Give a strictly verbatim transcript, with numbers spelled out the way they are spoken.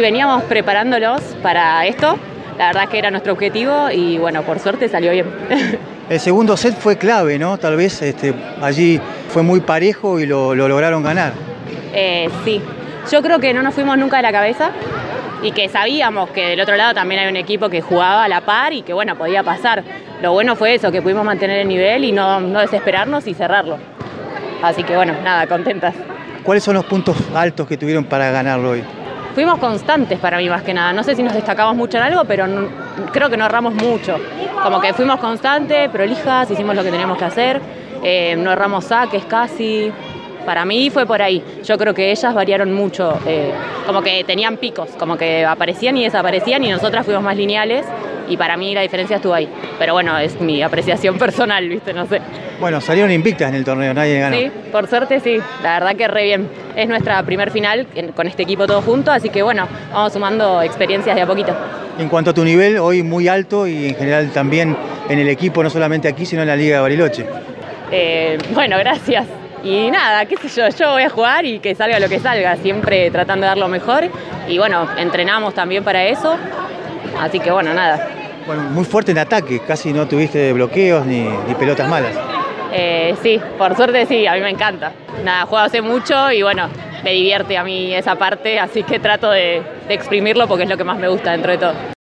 Veníamos preparándolos para esto, la verdad es que era nuestro objetivo y bueno, por suerte salió bien. El segundo set fue clave, ¿no? Tal vez este, allí fue muy parejo y lo, lo lograron ganar. Eh, sí, yo creo que no nos fuimos nunca de la cabeza y que sabíamos que del otro lado también hay un equipo que jugaba a la par y que bueno, podía pasar. Lo bueno fue eso, que pudimos mantener el nivel y no, no desesperarnos y cerrarlo. Así que bueno, nada, contentas. ¿Cuáles son los puntos altos que tuvieron para ganarlo hoy? Fuimos constantes para mí más que nada. No sé si nos destacamos mucho en algo, pero no, creo que no erramos mucho. Como que fuimos constantes, prolijas, hicimos lo que teníamos que hacer. Eh, no erramos saques casi. Para mí fue por ahí. Yo creo que ellas variaron mucho. Eh, como que tenían picos, como que aparecían y desaparecían y nosotras fuimos más lineales. Y para mí la diferencia estuvo ahí. Pero bueno, es mi apreciación personal, ¿viste? No sé. Bueno, salieron invictas en el torneo, nadie ganó. Sí, por suerte sí. La verdad que re bien. Es nuestra primer final con este equipo todo junto, así que bueno, vamos sumando experiencias de a poquito. En cuanto a tu nivel, hoy muy alto y en general también en el equipo, no solamente aquí, sino en la Liga de Bariloche. Eh, bueno, gracias. Y nada, qué sé yo, yo voy a jugar y que salga lo que salga, siempre tratando de dar lo mejor. Y bueno, entrenamos también para eso, así que bueno, nada. Bueno, muy fuerte en ataque, casi no tuviste bloqueos ni, ni pelotas malas. Eh, sí, por suerte sí, a mí me encanta. Nada, juego hace mucho y bueno, me divierte a mí esa parte, así que trato de, de exprimirlo porque es lo que más me gusta dentro de todo.